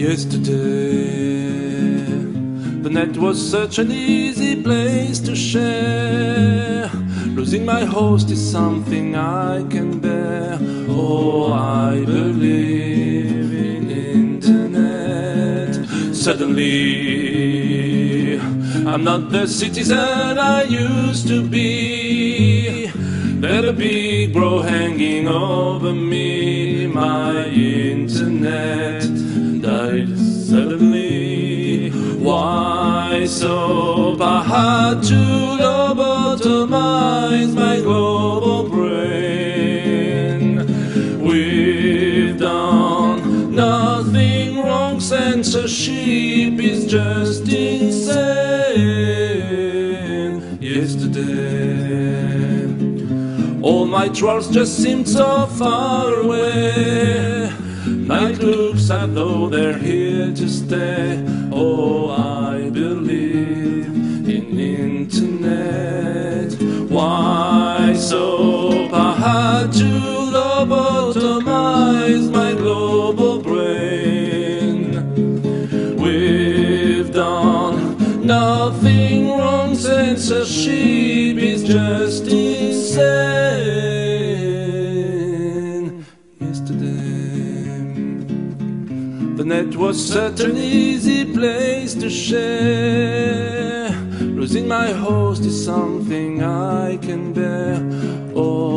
Yesterday, the net was such an easy place to share. Losing my host is something I can bear. Oh, I believe in internet. Suddenly, I'm not the citizen I used to be. Let a big bro hanging over me. My internet died suddenly. Why so? I had to lobotomize my global brain. We've done nothing wrong. Censorship is just insane. Yesterday, all my trolls just seemed so far away. Night looks as though they're here to stay. Oh, I believe in internet. Why so? I had to lobotomize my global brain. We've done nothing wrong. Censorship is just insane. Yesterday, the net was such an easy place to share. Losing my host is something I can bear. Oh,